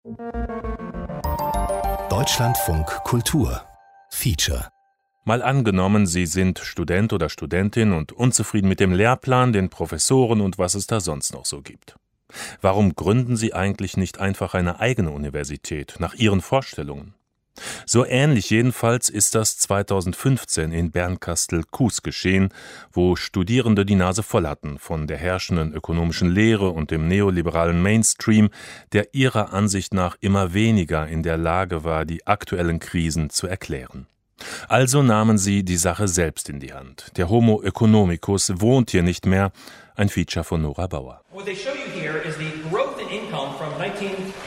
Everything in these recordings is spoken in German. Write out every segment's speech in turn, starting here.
Deutschlandfunk Kultur Feature. Mal angenommen, Sie sind Student oder Studentin und unzufrieden mit dem Lehrplan, den Professoren und was es da sonst noch so gibt. Warum gründen Sie eigentlich nicht einfach eine eigene Universität, nach Ihren Vorstellungen? So ähnlich jedenfalls ist das 2015 in Bernkastel-Kues geschehen, wo Studierende die Nase voll hatten von der herrschenden ökonomischen Lehre und dem neoliberalen Mainstream, der ihrer Ansicht nach immer weniger in der Lage war, die aktuellen Krisen zu erklären. Also nahmen sie die Sache selbst in die Hand. Der Homo economicus wohnt hier nicht mehr, ein Feature von Nora Bauer. What they show you here is the growth in income from 19...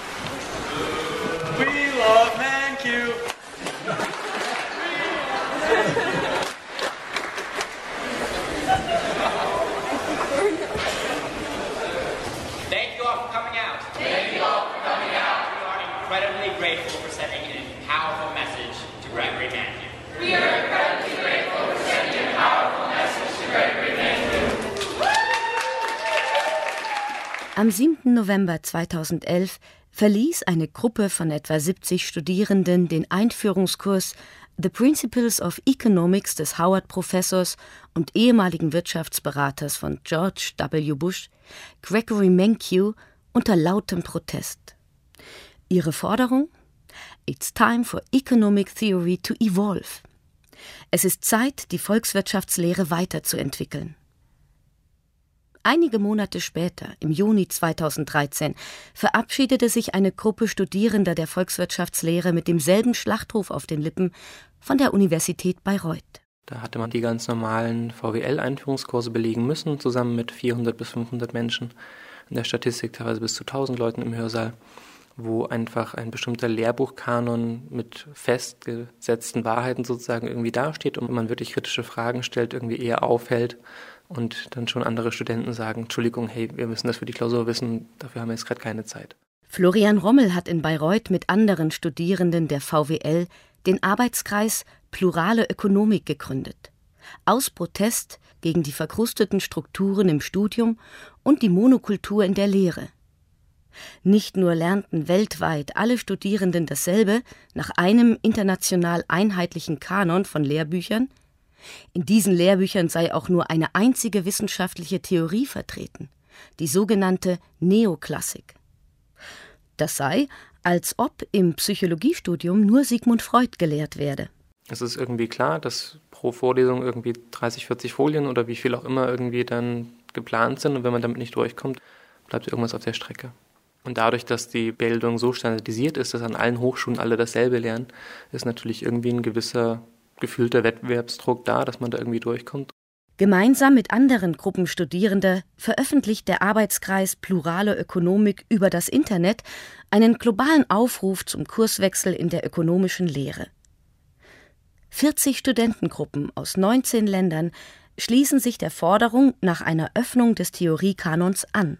We love ManQ! Thank you all for coming out. Thank you all for coming out. We are incredibly grateful for sending a powerful message to Gregory Mankiw. We are incredibly grateful for sending a powerful message to Gregory Mankiw. Am 7. November 2011 verließ eine Gruppe von etwa 70 Studierenden den Einführungskurs The Principles of Economics des Howard-Professors und ehemaligen Wirtschaftsberaters von George W. Bush, Gregory Mankiw, unter lautem Protest. Ihre Forderung? It's time for economic theory to evolve. Es ist Zeit, die Volkswirtschaftslehre weiterzuentwickeln. Einige Monate später, im Juni 2013, verabschiedete sich eine Gruppe Studierender der Volkswirtschaftslehre mit demselben Schlachtruf auf den Lippen von der Universität Bayreuth. Da hatte man die ganz normalen VWL-Einführungskurse belegen müssen, zusammen mit 400 bis 500 Menschen. In der Statistik teilweise bis zu 1000 Leuten im Hörsaal, wo einfach ein bestimmter Lehrbuchkanon mit festgesetzten Wahrheiten sozusagen irgendwie dasteht und man wirklich kritische Fragen stellt, irgendwie eher aufhält. Und dann schon andere Studenten sagen, Entschuldigung, hey, wir müssen das für die Klausur wissen, dafür haben wir jetzt gerade keine Zeit. Florian Rommel hat in Bayreuth mit anderen Studierenden der VWL den Arbeitskreis Plurale Ökonomik gegründet. Aus Protest gegen die verkrusteten Strukturen im Studium und die Monokultur in der Lehre. Nicht nur lernten weltweit alle Studierenden dasselbe nach einem international einheitlichen Kanon von Lehrbüchern, in diesen Lehrbüchern sei auch nur eine einzige wissenschaftliche Theorie vertreten, die sogenannte Neoklassik. Das sei, als ob im Psychologiestudium nur Sigmund Freud gelehrt werde. Es ist irgendwie klar, dass pro Vorlesung irgendwie 30, 40 Folien oder wie viel auch immer irgendwie dann geplant sind und wenn man damit nicht durchkommt, bleibt irgendwas auf der Strecke. Und dadurch, dass die Bildung so standardisiert ist, dass an allen Hochschulen alle dasselbe lernen, ist natürlich irgendwie ein gewisser gefühlter Wettbewerbsdruck da, dass man da irgendwie durchkommt. Gemeinsam mit anderen Gruppen Studierender veröffentlicht der Arbeitskreis Plurale Ökonomik über das Internet einen globalen Aufruf zum Kurswechsel in der ökonomischen Lehre. 40 Studentengruppen aus 19 Ländern schließen sich der Forderung nach einer Öffnung des Theoriekanons an.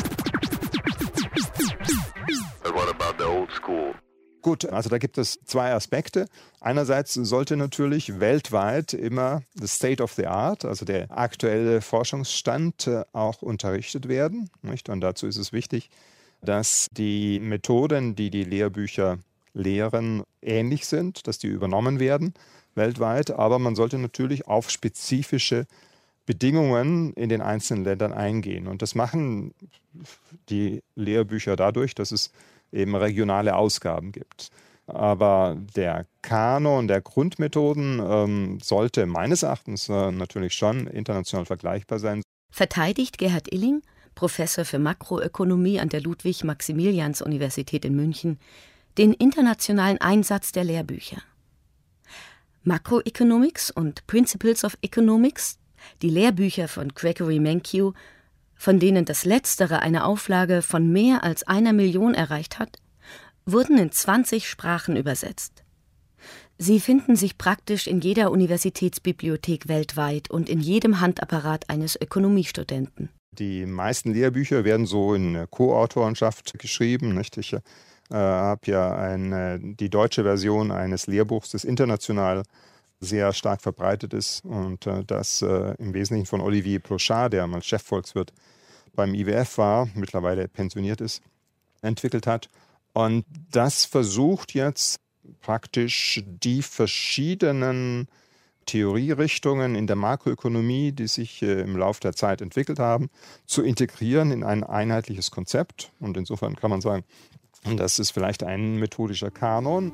Gut, also da gibt es zwei Aspekte. Einerseits sollte natürlich weltweit immer the state of the art, also der aktuelle Forschungsstand, auch unterrichtet werden. Nicht? Und dazu ist es wichtig, dass die Methoden, die die Lehrbücher lehren, ähnlich sind, dass die übernommen werden weltweit. Aber man sollte natürlich auf spezifische Bedingungen in den einzelnen Ländern eingehen. Und das machen die Lehrbücher dadurch, dass es eben regionale Ausgaben gibt. Aber der Kanon der Grundmethoden sollte meines Erachtens natürlich schon international vergleichbar sein. Verteidigt Gerhard Illing, Professor für Makroökonomie an der Ludwig-Maximilians-Universität in München, den internationalen Einsatz der Lehrbücher. Macroeconomics und Principles of Economics, die Lehrbücher von Gregory Mankiw, von denen das letztere eine Auflage von mehr als 1 Million erreicht hat, wurden in 20 Sprachen übersetzt. Sie finden sich praktisch in jeder Universitätsbibliothek weltweit und in jedem Handapparat eines Ökonomiestudenten. Die meisten Lehrbücher werden so in Co-Autorenschaft geschrieben. Nicht? Ich habe ja die deutsche Version eines Lehrbuchs, das international sehr stark verbreitet ist und das im Wesentlichen von Olivier Plochard, der mal Chefvolkswirt beim IWF war, mittlerweile pensioniert ist, entwickelt hat. Und das versucht jetzt praktisch die verschiedenen Theorierichtungen in der Makroökonomie, die sich im Laufe der Zeit entwickelt haben, zu integrieren in ein einheitliches Konzept. Und insofern kann man sagen, das ist vielleicht ein methodischer Kanon.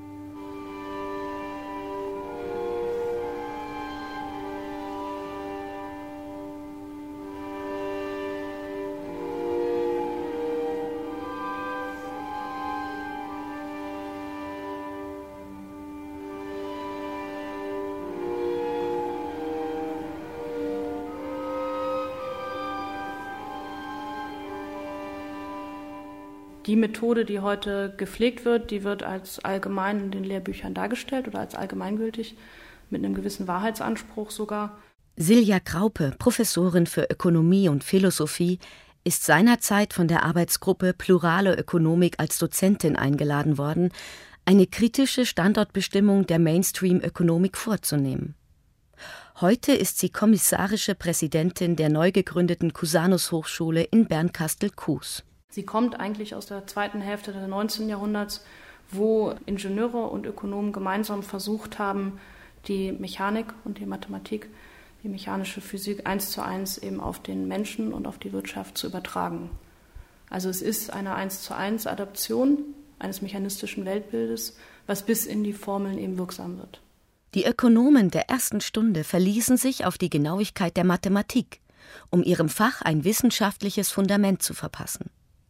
Die Methode, die heute gepflegt wird, die wird als allgemein in den Lehrbüchern dargestellt oder als allgemeingültig, mit einem gewissen Wahrheitsanspruch sogar. Silja Graupe, Professorin für Ökonomie und Philosophie, ist seinerzeit von der Arbeitsgruppe Plurale Ökonomik als Dozentin eingeladen worden, eine kritische Standortbestimmung der Mainstream-Ökonomik vorzunehmen. Heute ist sie kommissarische Präsidentin der neu gegründeten Cusanus-Hochschule in Bernkastel-Kues. Sie kommt eigentlich aus der zweiten Hälfte des 19. Jahrhunderts, wo Ingenieure und Ökonomen gemeinsam versucht haben, die Mechanik und die Mathematik, die mechanische Physik 1:1 eben auf den Menschen und auf die Wirtschaft zu übertragen. Also es ist eine 1:1 Adaption eines mechanistischen Weltbildes, was bis in die Formeln eben wirksam wird. Die Ökonomen der ersten Stunde verließen sich auf die Genauigkeit der Mathematik, um ihrem Fach ein wissenschaftliches Fundament zu verpassen.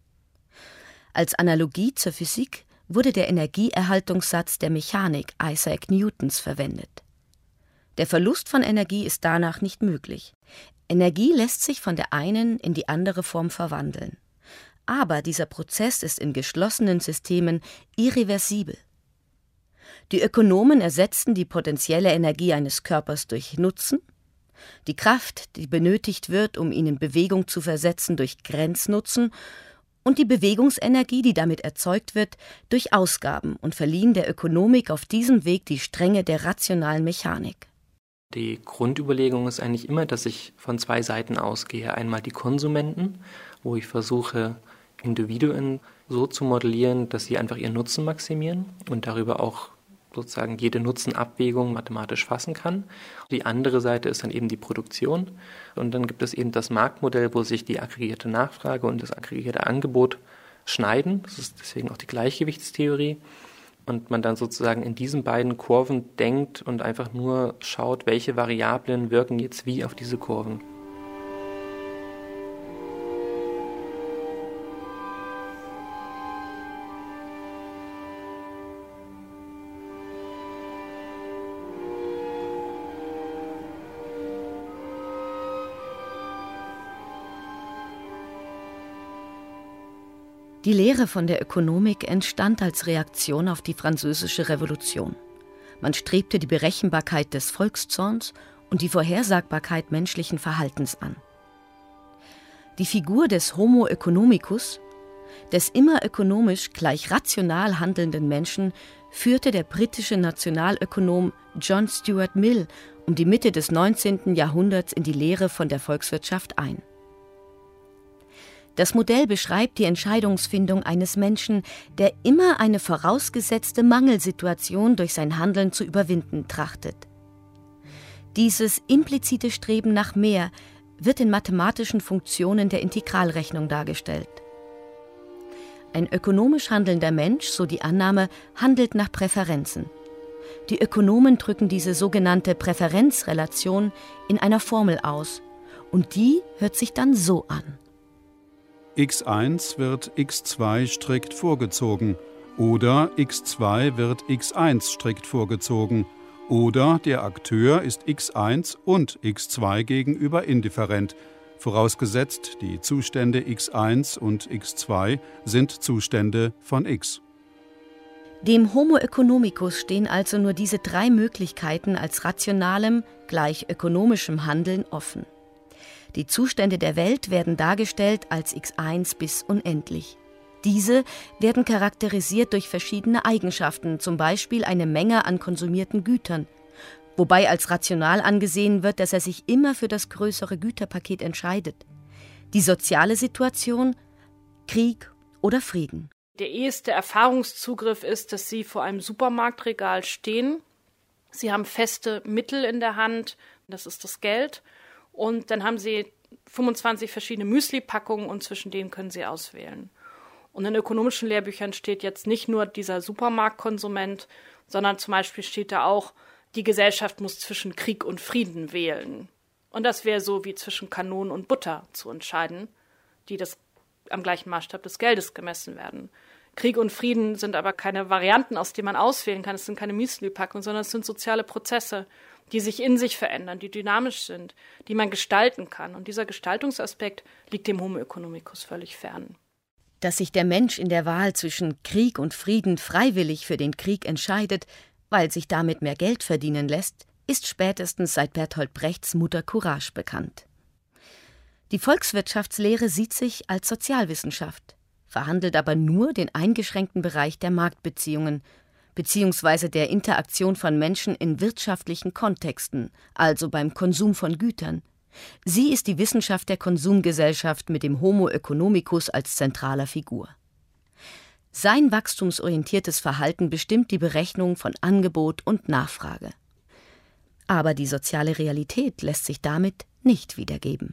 Als Analogie zur Physik wurde der Energieerhaltungssatz der Mechanik Isaac Newtons verwendet. Der Verlust von Energie ist danach nicht möglich. Energie lässt sich von der einen in die andere Form verwandeln. Aber dieser Prozess ist in geschlossenen Systemen irreversibel. Die Ökonomen ersetzten die potenzielle Energie eines Körpers durch Nutzen, die Kraft, die benötigt wird, um ihn in Bewegung zu versetzen, durch Grenznutzen und die Bewegungsenergie, die damit erzeugt wird, durch Ausgaben und verliehen der Ökonomik auf diesem Weg die Stränge der rationalen Mechanik. Die Grundüberlegung ist eigentlich immer, dass ich von zwei Seiten ausgehe. Einmal die Konsumenten, wo ich versuche, Individuen so zu modellieren, dass sie einfach ihren Nutzen maximieren und darüber auch sozusagen jede Nutzenabwägung mathematisch fassen kann. Die andere Seite ist dann eben die Produktion. Und dann gibt es eben das Marktmodell, wo sich die aggregierte Nachfrage und das aggregierte Angebot schneiden. Das ist deswegen auch die Gleichgewichtstheorie. Und man dann sozusagen in diesen beiden Kurven denkt und einfach nur schaut, welche Variablen wirken jetzt wie auf diese Kurven. Die Lehre von der Ökonomik entstand als Reaktion auf die Französische Revolution. Man strebte die Berechenbarkeit des Volkszorns und die Vorhersagbarkeit menschlichen Verhaltens an. Die Figur des Homo economicus, des immer ökonomisch gleich rational handelnden Menschen, führte der britische Nationalökonom John Stuart Mill um die Mitte des 19. Jahrhunderts in die Lehre von der Volkswirtschaft ein. Das Modell beschreibt die Entscheidungsfindung eines Menschen, der immer eine vorausgesetzte Mangelsituation durch sein Handeln zu überwinden trachtet. Dieses implizite Streben nach mehr wird in mathematischen Funktionen der Integralrechnung dargestellt. Ein ökonomisch handelnder Mensch, so die Annahme, handelt nach Präferenzen. Die Ökonomen drücken diese sogenannte Präferenzrelation in einer Formel aus, und die hört sich dann so an. x1 wird x2 strikt vorgezogen oder x2 wird x1 strikt vorgezogen oder der Akteur ist x1 und x2 gegenüber indifferent, vorausgesetzt die Zustände x1 und x2 sind Zustände von x. Dem Homo economicus stehen also nur diese drei Möglichkeiten als rationalem, gleich ökonomischem Handeln offen. Die Zustände der Welt werden dargestellt als x1 bis unendlich. Diese werden charakterisiert durch verschiedene Eigenschaften, zum Beispiel eine Menge an konsumierten Gütern, wobei als rational angesehen wird, dass er sich immer für das größere Güterpaket entscheidet. Die soziale Situation, Krieg oder Frieden. Der eheste Erfahrungszugriff ist, dass Sie vor einem Supermarktregal stehen. Sie haben feste Mittel in der Hand, das ist das Geld. Und dann haben Sie 25 verschiedene Müsli-Packungen und zwischen denen können Sie auswählen. Und in ökonomischen Lehrbüchern steht jetzt nicht nur dieser Supermarktkonsument, sondern zum Beispiel steht da auch, die Gesellschaft muss zwischen Krieg und Frieden wählen. Und das wäre so wie zwischen Kanonen und Butter zu entscheiden, die das am gleichen Maßstab des Geldes gemessen werden. Krieg und Frieden sind aber keine Varianten, aus denen man auswählen kann. Es sind keine Müsli-Packungen, sondern es sind soziale Prozesse, die sich in sich verändern, die dynamisch sind, die man gestalten kann. Und dieser Gestaltungsaspekt liegt dem Homo economicus völlig fern. Dass sich der Mensch in der Wahl zwischen Krieg und Frieden freiwillig für den Krieg entscheidet, weil sich damit mehr Geld verdienen lässt, ist spätestens seit Bertolt Brechts Mutter Courage bekannt. Die Volkswirtschaftslehre sieht sich als Sozialwissenschaft, verhandelt aber nur den eingeschränkten Bereich der Marktbeziehungen bzw. der Interaktion von Menschen in wirtschaftlichen Kontexten, also beim Konsum von Gütern. Sie ist die Wissenschaft der Konsumgesellschaft mit dem Homo economicus als zentraler Figur. Sein wachstumsorientiertes Verhalten bestimmt die Berechnung von Angebot und Nachfrage. Aber die soziale Realität lässt sich damit nicht wiedergeben.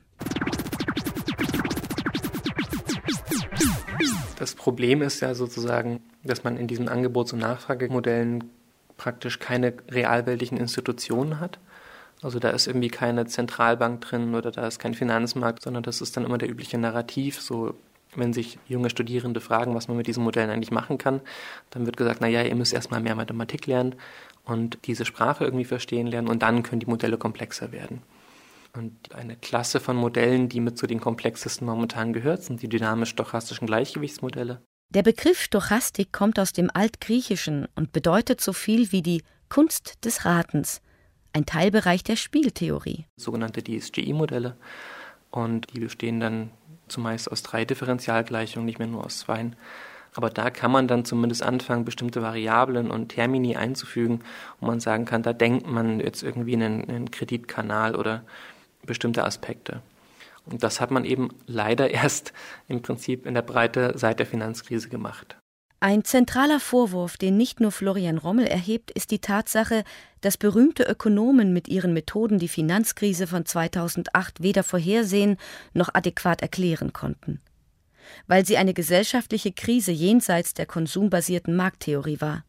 Das Problem ist ja sozusagen, dass man in diesen Angebots- und Nachfragemodellen praktisch keine realweltlichen Institutionen hat. Also da ist irgendwie keine Zentralbank drin oder da ist kein Finanzmarkt, sondern das ist dann immer der übliche Narrativ. So, wenn sich junge Studierende fragen, was man mit diesen Modellen eigentlich machen kann, dann wird gesagt, naja, ihr müsst erstmal mehr Mathematik lernen und diese Sprache irgendwie verstehen lernen und dann können die Modelle komplexer werden. Und eine Klasse von Modellen, die mit zu den komplexesten momentan gehört, sind die dynamisch-stochastischen Gleichgewichtsmodelle. Der Begriff Stochastik kommt aus dem Altgriechischen und bedeutet so viel wie die Kunst des Ratens, ein Teilbereich der Spieltheorie. Sogenannte DSGI-Modelle. Und die bestehen dann zumeist aus 3 Differentialgleichungen, nicht mehr nur aus 2. Aber da kann man dann zumindest anfangen, bestimmte Variablen und Termini einzufügen, wo man sagen kann, da denkt man jetzt irgendwie einen Kreditkanal oder bestimmte Aspekte. Und das hat man eben leider erst im Prinzip in der Breite seit der Finanzkrise gemacht. Ein zentraler Vorwurf, den nicht nur Florian Rommel erhebt, ist die Tatsache, dass berühmte Ökonomen mit ihren Methoden die Finanzkrise von 2008 weder vorhersehen noch adäquat erklären konnten. Weil sie eine gesellschaftliche Krise jenseits der konsumbasierten Markttheorie war.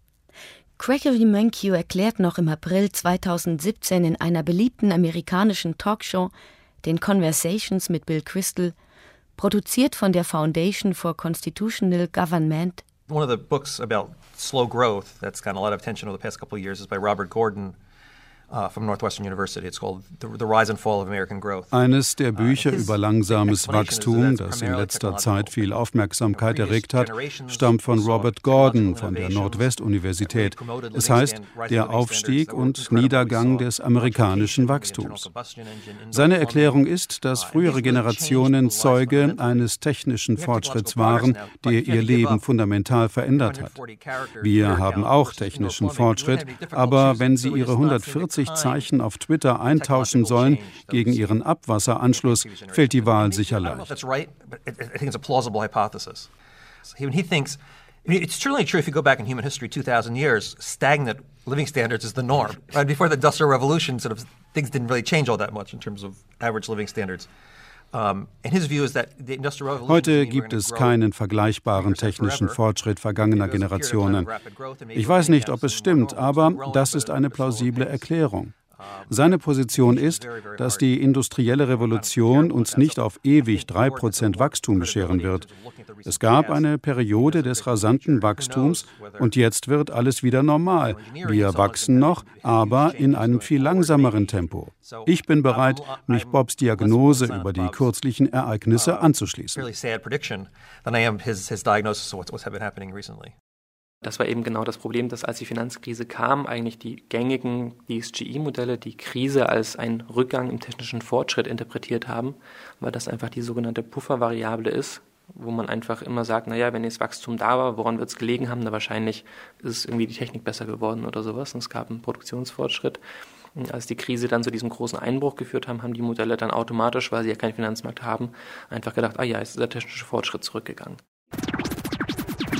Gregory Mankiw erklärt noch im April 2017 in einer beliebten amerikanischen Talkshow, den Conversations mit Bill Kristol, produziert von der Foundation for Constitutional Government. One of the books about slow growth that's gotten a lot of attention over the past couple of years is by Robert Gordon from Northwestern University. It's called The Rise and Fall of American Growth. Eines der Bücher über langsames Wachstum, das in letzter Zeit viel Aufmerksamkeit erregt hat, stammt von Robert Gordon von der Nordwest-Universität. Es heißt Der Aufstieg und Niedergang des amerikanischen Wachstums. Seine Erklärung ist, dass frühere Generationen Zeuge eines technischen Fortschritts waren, der ihr Leben fundamental verändert hat. Wir haben auch technischen Fortschritt, aber wenn Sie Ihre 140 Zeichen auf Twitter eintauschen sollen gegen Ihren Abwasseranschluss, fällt die Wahl sicher leicht. It's certainly true if you go back in human history 2,000 years, stagnant living standards is the norm. Right before the Industrial Revolution, sort of things didn't really change all that much in terms of average living standards. Heute gibt es keinen vergleichbaren technischen Fortschritt vergangener Generationen. Ich weiß nicht, ob es stimmt, aber das ist eine plausible Erklärung. Seine Position ist, dass die industrielle Revolution uns nicht auf ewig 3% Wachstum bescheren wird. Es gab eine Periode des rasanten Wachstums und jetzt wird alles wieder normal. Wir wachsen noch, aber in einem viel langsameren Tempo. Ich bin bereit, mich Bobs Diagnose über die kürzlichen Ereignisse anzuschließen. Das war eben genau das Problem, dass als die Finanzkrise kam, eigentlich die gängigen DSGI-Modelle die Krise als einen Rückgang im technischen Fortschritt interpretiert haben, weil das einfach die sogenannte Puffervariable ist, wo man einfach immer sagt, naja, wenn jetzt Wachstum da war, woran wird es gelegen haben? Na, wahrscheinlich ist irgendwie die Technik besser geworden oder sowas und es gab einen Produktionsfortschritt. Und als die Krise dann zu diesem großen Einbruch geführt haben die Modelle dann automatisch, weil sie ja keinen Finanzmarkt haben, einfach gedacht, ah ja, jetzt ist der technische Fortschritt zurückgegangen.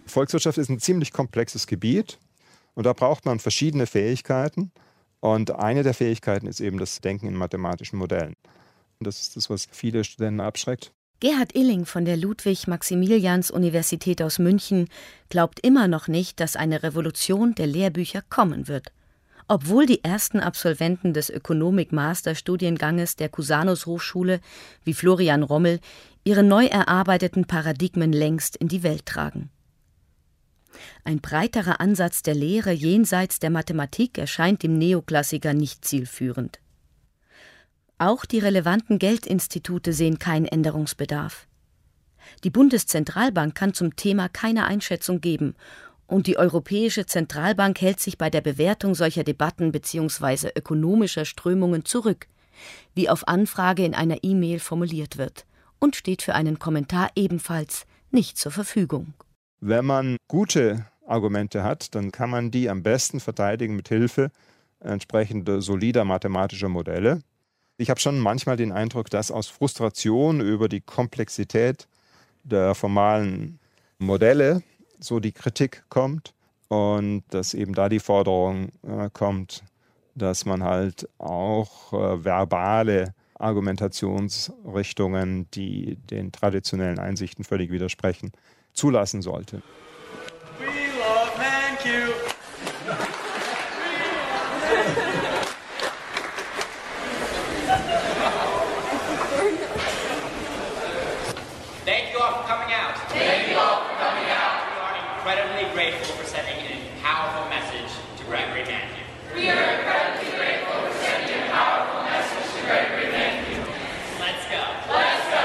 Volkswirtschaft ist ein ziemlich komplexes Gebiet und da braucht man verschiedene Fähigkeiten. Und eine der Fähigkeiten ist eben das Denken in mathematischen Modellen. Und das ist das, was viele Studenten abschreckt. Gerhard Illing von der Ludwig-Maximilians-Universität aus München glaubt immer noch nicht, dass eine Revolution der Lehrbücher kommen wird. Obwohl die ersten Absolventen des Ökonomik-Master-Studienganges der Cusanus-Hochschule, wie Florian Rommel, ihre neu erarbeiteten Paradigmen längst in die Welt tragen. Ein breiterer Ansatz der Lehre jenseits der Mathematik erscheint dem Neoklassiker nicht zielführend. Auch die relevanten Geldinstitute sehen keinen Änderungsbedarf. Die Bundeszentralbank kann zum Thema keine Einschätzung geben und die Europäische Zentralbank hält sich bei der Bewertung solcher Debatten bzw. ökonomischer Strömungen zurück, wie auf Anfrage in einer E-Mail formuliert wird, und steht für einen Kommentar ebenfalls nicht zur Verfügung. Wenn man gute Argumente hat, dann kann man die am besten verteidigen mit Hilfe entsprechender solider mathematischer Modelle. Ich habe schon manchmal den Eindruck, dass aus Frustration über die Komplexität der formalen Modelle so die Kritik kommt und dass eben da die Forderung kommt, dass man halt auch verbale Argumentationsrichtungen, die den traditionellen Einsichten völlig widersprechen, zulassen sollte. We love ManQ. Thank you all for coming out. Thank you all for coming out. We are incredibly grateful for sending a powerful message to Gregory Mankiw. We are incredibly grateful for sending a powerful message to Gregory Mankiw. Let's go. Let's go.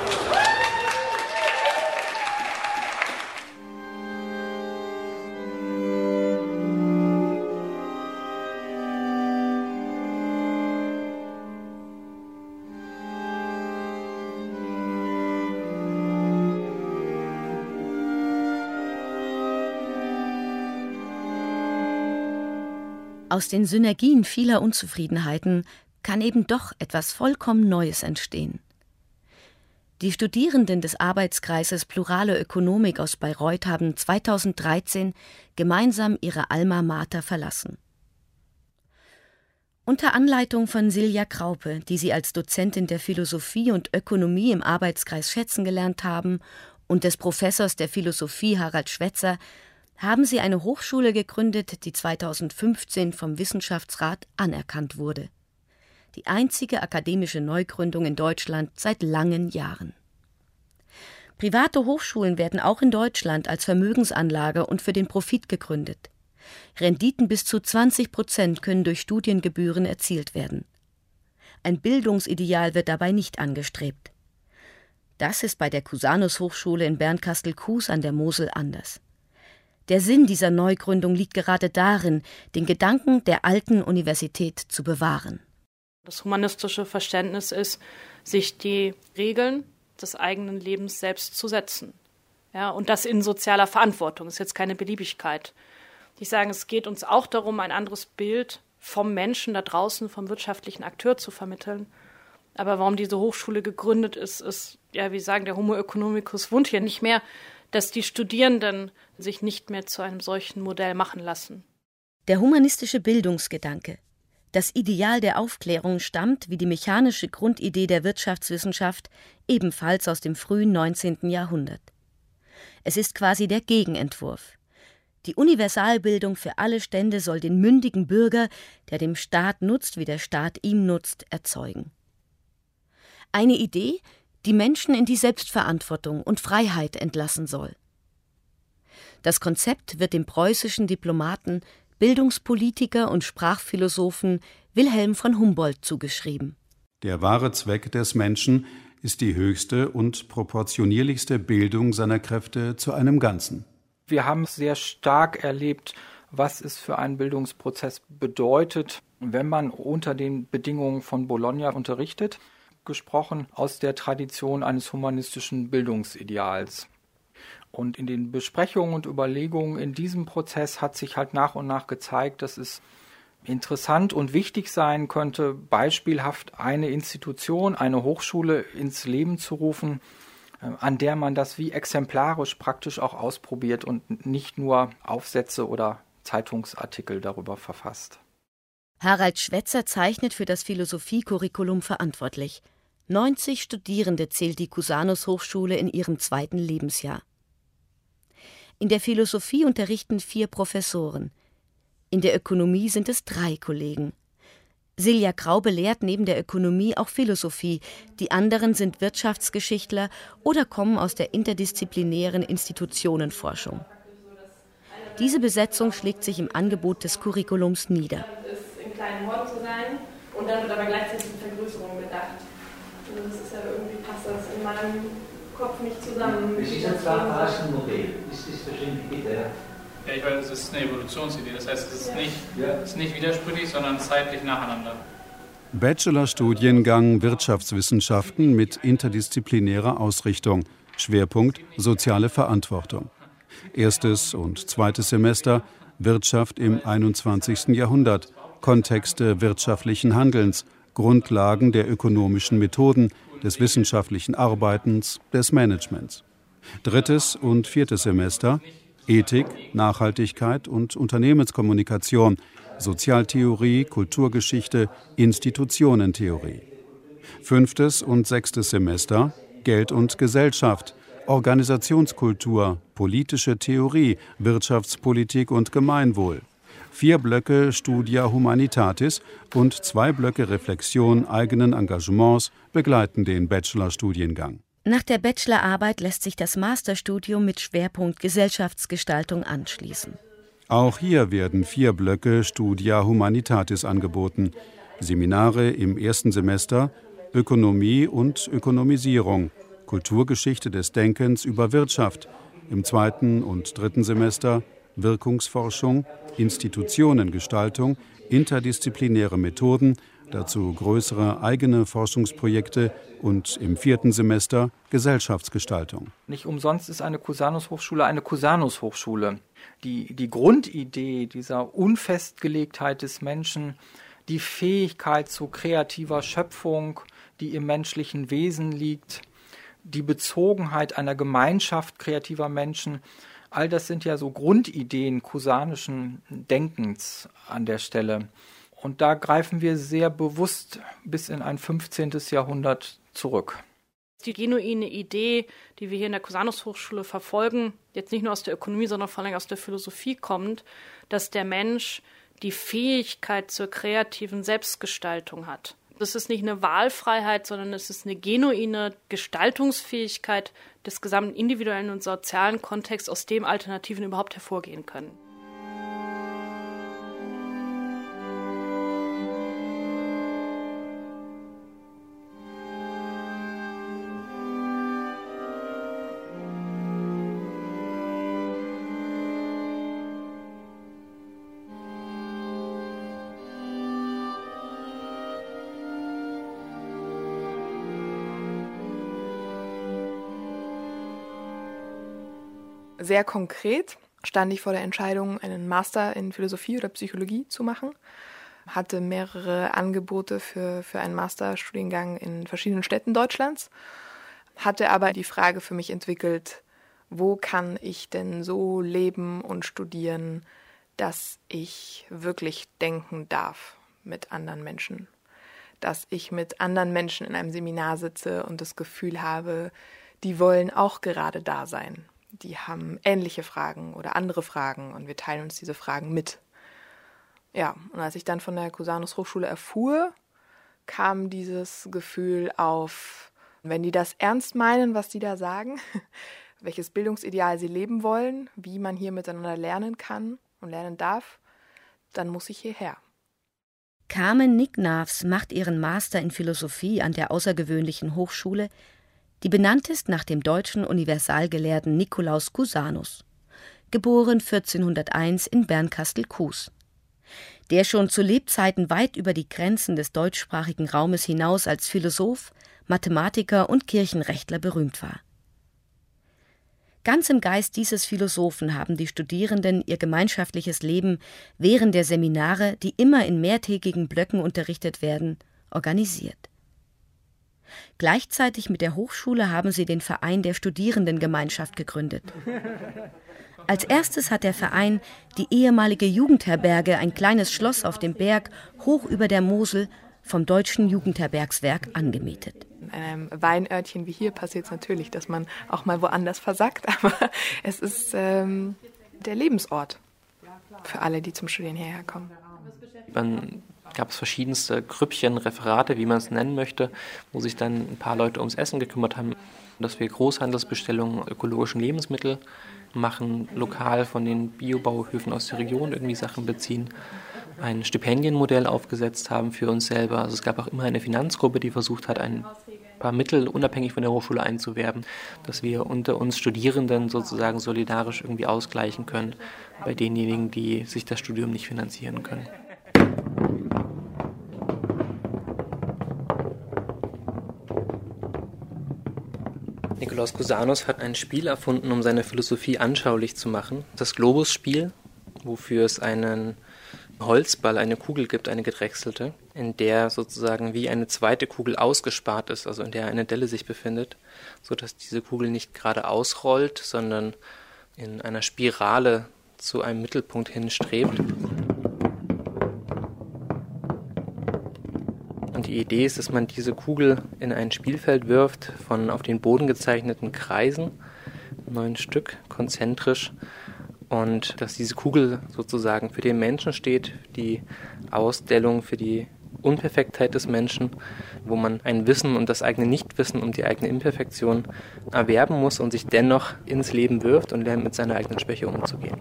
Aus den Synergien vieler Unzufriedenheiten kann eben doch etwas vollkommen Neues entstehen. Die Studierenden des Arbeitskreises Plurale Ökonomik aus Bayreuth haben 2013 gemeinsam ihre Alma Mater verlassen. Unter Anleitung von Silja Kraupe, die sie als Dozentin der Philosophie und Ökonomie im Arbeitskreis schätzen gelernt haben, und des Professors der Philosophie Harald Schwetzer, haben sie eine Hochschule gegründet, die 2015 vom Wissenschaftsrat anerkannt wurde. Die einzige akademische Neugründung in Deutschland seit langen Jahren. Private Hochschulen werden auch in Deutschland als Vermögensanlage und für den Profit gegründet. Renditen bis zu 20% können durch Studiengebühren erzielt werden. Ein Bildungsideal wird dabei nicht angestrebt. Das ist bei der Cusanus-Hochschule in Bernkastel-Kues an der Mosel anders. Der Sinn dieser Neugründung liegt gerade darin, den Gedanken der alten Universität zu bewahren. Das humanistische Verständnis ist, sich die Regeln des eigenen Lebens selbst zu setzen. Ja, und das in sozialer Verantwortung, das ist jetzt keine Beliebigkeit. Ich sage, es geht uns auch darum, ein anderes Bild vom Menschen da draußen, vom wirtschaftlichen Akteur zu vermitteln. Aber warum diese Hochschule gegründet ist, ja, wie sagen, der Homo economicus wohnt hier nicht mehr, dass die Studierenden sich nicht mehr zu einem solchen Modell machen lassen. Der humanistische Bildungsgedanke, das Ideal der Aufklärung, stammt, wie die mechanische Grundidee der Wirtschaftswissenschaft, ebenfalls aus dem frühen 19. Jahrhundert. Es ist quasi der Gegenentwurf. Die Universalbildung für alle Stände soll den mündigen Bürger, der dem Staat nutzt, wie der Staat ihm nutzt, erzeugen. Eine Idee, die Menschen in die Selbstverantwortung und Freiheit entlassen soll. Das Konzept wird dem preußischen Diplomaten, Bildungspolitiker und Sprachphilosophen Wilhelm von Humboldt zugeschrieben. Der wahre Zweck des Menschen ist die höchste und proportionierlichste Bildung seiner Kräfte zu einem Ganzen. Wir haben sehr stark erlebt, was es für einen Bildungsprozess bedeutet, wenn man unter den Bedingungen von Bologna unterrichtet. Gesprochen aus der Tradition eines humanistischen Bildungsideals. Und in den Besprechungen und Überlegungen in diesem Prozess hat sich halt nach und nach gezeigt, dass es interessant und wichtig sein könnte, beispielhaft eine Institution, eine Hochschule ins Leben zu rufen, an der man das wie exemplarisch praktisch auch ausprobiert und nicht nur Aufsätze oder Zeitungsartikel darüber verfasst. Harald Schwetzer zeichnet für das Philosophie-Curriculum verantwortlich. 90 Studierende zählt die Cusanus-Hochschule in ihrem 2. Lebensjahr. In der Philosophie unterrichten 4 Professoren. In der Ökonomie sind es 3 Kollegen. Silja Graube lehrt neben der Ökonomie auch Philosophie. Die anderen sind Wirtschaftsgeschichtler oder kommen aus der interdisziplinären Institutionenforschung. Diese Besetzung schlägt sich im Angebot des Curriculums nieder. In kleinen Horten zu sein und dann wird aber gleichzeitig eine Vergrößerung gedacht. Also das ist ja irgendwie, passt das in meinem Kopf nicht zusammen. Das ist ein Zwei-Phasen-Modell. Ist das verständlich, bitte? Ja, ich weiß, es ist eine Evolutionsidee. Das heißt, es ist nicht widersprüchlich, sondern zeitlich nacheinander. Bachelorstudiengang Wirtschaftswissenschaften mit interdisziplinärer Ausrichtung. Schwerpunkt soziale Verantwortung. 1. und 2. Semester Wirtschaft im 21. Jahrhundert. Kontexte wirtschaftlichen Handelns. Grundlagen der ökonomischen Methoden, des wissenschaftlichen Arbeitens, des Managements. 3. und 4. Semester Ethik, Nachhaltigkeit und Unternehmenskommunikation, Sozialtheorie, Kulturgeschichte, Institutionentheorie. 5. und 6. Semester Geld und Gesellschaft, Organisationskultur, politische Theorie, Wirtschaftspolitik und Gemeinwohl. 4 Blöcke Studia Humanitatis und 2 Blöcke Reflexion eigenen Engagements begleiten den Bachelorstudiengang. Nach der Bachelorarbeit lässt sich das Masterstudium mit Schwerpunkt Gesellschaftsgestaltung anschließen. Auch hier werden 4 Blöcke Studia Humanitatis angeboten. Seminare im 1. Semester Ökonomie und Ökonomisierung, Kulturgeschichte des Denkens über Wirtschaft. Im 2. und 3. Semester Wirkungsforschung, Institutionengestaltung, interdisziplinäre Methoden, dazu größere eigene Forschungsprojekte und im 4. Semester Gesellschaftsgestaltung. Nicht umsonst ist eine Cusanus-Hochschule eine Cusanus-Hochschule. Die Grundidee dieser Unfestgelegtheit des Menschen, die Fähigkeit zu kreativer Schöpfung, die im menschlichen Wesen liegt, die Bezogenheit einer Gemeinschaft kreativer Menschen, all das sind ja so Grundideen cusanischen Denkens an der Stelle. Und da greifen wir sehr bewusst bis in ein 15. Jahrhundert zurück. Die genuine Idee, die wir hier in der Cusanus-Hochschule verfolgen, jetzt nicht nur aus der Ökonomie, sondern vor allem aus der Philosophie kommt, dass der Mensch die Fähigkeit zur kreativen Selbstgestaltung hat. Das ist nicht eine Wahlfreiheit, sondern es ist eine genuine Gestaltungsfähigkeit des gesamten individuellen und sozialen Kontexts, aus dem Alternativen überhaupt hervorgehen können. Sehr konkret stand ich vor der Entscheidung, einen Master in Philosophie oder Psychologie zu machen. Hatte mehrere Angebote für einen Masterstudiengang in verschiedenen Städten Deutschlands. Hatte aber die Frage für mich entwickelt, wo kann ich denn so leben und studieren, dass ich wirklich denken darf mit anderen Menschen. Dass ich mit anderen Menschen in einem Seminar sitze und das Gefühl habe, die wollen auch gerade da sein. Die haben ähnliche Fragen oder andere Fragen und wir teilen uns diese Fragen mit. Ja, und als ich dann von der Cusanus-Hochschule erfuhr, kam dieses Gefühl auf, wenn die das ernst meinen, was die da sagen, welches Bildungsideal sie leben wollen, wie man hier miteinander lernen kann und lernen darf, dann muss ich hierher. Carmen Nicknavs macht ihren Master in Philosophie an der außergewöhnlichen Hochschule, die benannt ist nach dem deutschen Universalgelehrten Nikolaus Cusanus, geboren 1401 in Bernkastel-Kues. Der schon zu Lebzeiten weit über die Grenzen des deutschsprachigen Raumes hinaus als Philosoph, Mathematiker und Kirchenrechtler berühmt war. Ganz im Geist dieses Philosophen haben die Studierenden ihr gemeinschaftliches Leben während der Seminare, die immer in mehrtägigen Blöcken unterrichtet werden, organisiert. Gleichzeitig mit der Hochschule haben sie den Verein der Studierendengemeinschaft gegründet. Als erstes hat der Verein die ehemalige Jugendherberge, ein kleines Schloss auf dem Berg, hoch über der Mosel, vom Deutschen Jugendherbergswerk angemietet. In einem Weinörtchen wie hier passiert es natürlich, dass man auch mal woanders versackt, aber es ist der Lebensort für alle, die zum Studieren hierher kommen. Dann gab es verschiedenste Grüppchen, Referate, wie man es nennen möchte, wo sich dann ein paar Leute ums Essen gekümmert haben, dass wir Großhandelsbestellungen ökologischen Lebensmittel machen, lokal von den Biobauhöfen aus der Region irgendwie Sachen beziehen, ein Stipendienmodell aufgesetzt haben für uns selber. Also es gab auch immer eine Finanzgruppe, die versucht hat, ein paar Mittel unabhängig von der Hochschule einzuwerben, dass wir unter uns Studierenden sozusagen solidarisch irgendwie ausgleichen können bei denjenigen, die sich das Studium nicht finanzieren können. Nikolaus Cusanus hat ein Spiel erfunden, um seine Philosophie anschaulich zu machen. Das Globus-Spiel, wofür es einen Holzball, eine Kugel gibt, eine gedrechselte, in der sozusagen wie eine zweite Kugel ausgespart ist, also in der eine Delle sich befindet, sodass diese Kugel nicht gerade ausrollt, sondern in einer Spirale zu einem Mittelpunkt hinstrebt. Und die Idee ist, dass man diese Kugel in ein Spielfeld wirft von auf den Boden gezeichneten Kreisen, 9 Stück, konzentrisch, und dass diese Kugel sozusagen für den Menschen steht, die Ausstellung für die Unperfektheit des Menschen, wo man ein Wissen und das eigene Nichtwissen und die eigene Imperfektion erwerben muss und sich dennoch ins Leben wirft und lernt, mit seiner eigenen Schwäche umzugehen.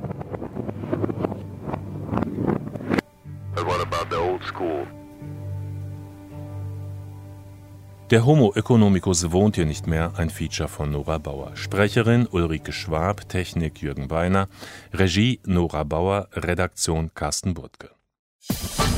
But what about the old school? Der Homo economicus wohnt hier nicht mehr, ein Feature von Nora Bauer. Sprecherin Ulrike Schwab, Technik Jürgen Beiner, Regie Nora Bauer, Redaktion Carsten Burtke.